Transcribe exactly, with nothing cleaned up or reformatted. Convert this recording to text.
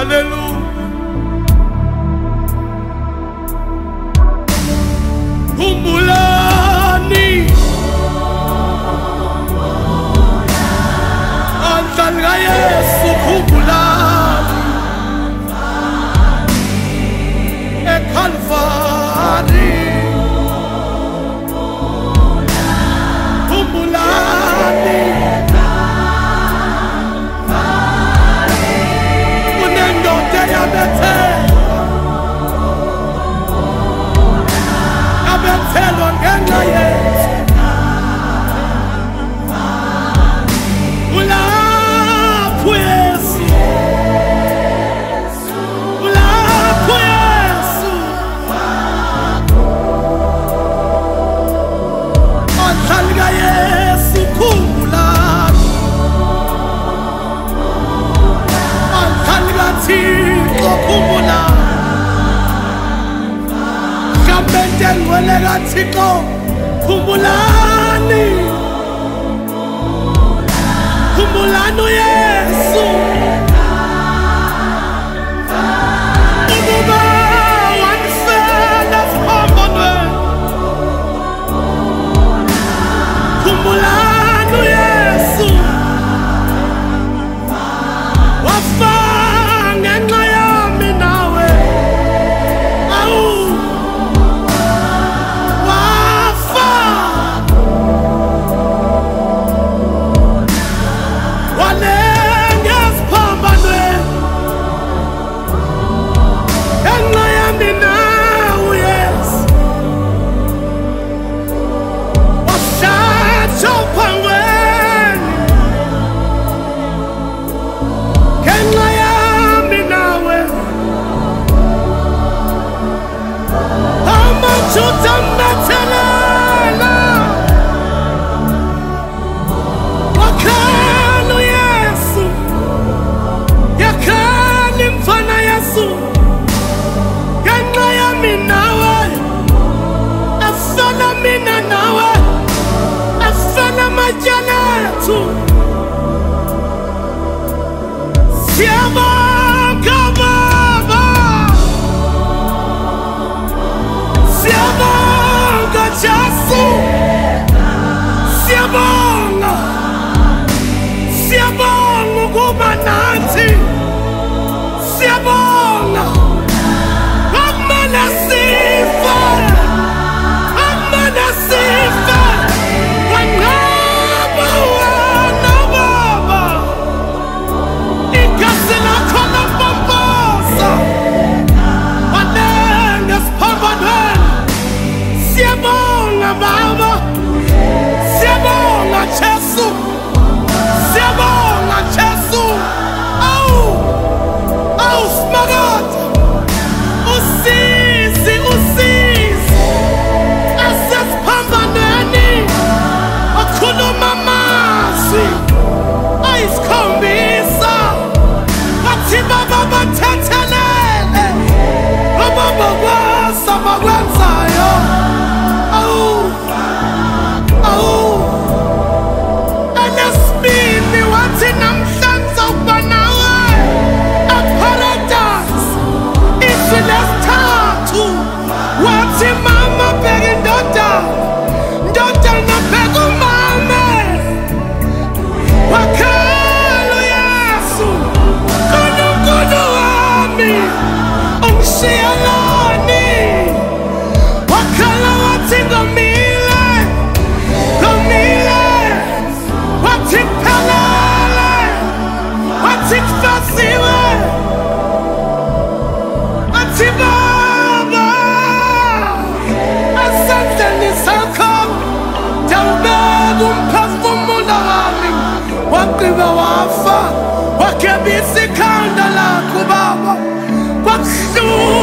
Hallelujah. Khumbulani andlani kaYesu, khumbulani eKalvari, khumbulani kunendoda eyabethelwa yabethelwa ngenxa yethu. Ulapho Yesu, ulapho Yesu, andlani kaYesu, khumbulani andlani kaThixo, khumbulani mhlawumbe engcwele kaThixo, khumbulani khumbulani uYesu ukuba wanifela siphambonweni. Khumbulani uYesu wafa ngenxa yami nawe. Awu wafa walenga siphambonweni ngenxa yami nawe Yesu. Washaya phangweni ngenxa yami nawe. Amajuda ambethelela wakhala uYesu, yakhala imfana Yesu ngenxa yami nawe. Afana mina nawe, afana matyala ethu. Siyabonga Baba, siyabonga Jesu, siyabonga, siyabonga ukuba nathi, siyabonga akumele sife, akumele sife. Wanqaba wena Baba, igazi lakho lampompoza walenga siphambonweni. Siyabonga Baba, siyabonga Jesu, siyabonga Jesu. Awu awu Smakade, usizi usizi asesiphambonweni. Wakhuluma amazwi ayisikhombisa, wathi Baba bathethelele ababakwazi abakwenzayo. Awu awu elesibini wathi namhlanje ukuba nawe eparadise. Izwi lesithathu wathi mama bheka indodana, ndodana bheka umama. Wakhala uYesu, Nkulunkulu wami ungishiyelani. Wakhala wathi ngomile, ngomile, wathi kuphelele, wathi kufasiwe, wathi Baba esandleni sakho ndawubeka umphefumulo wami. Wagqiba wafa, wagebisa ikhanda lakho Baba, kwakuhlula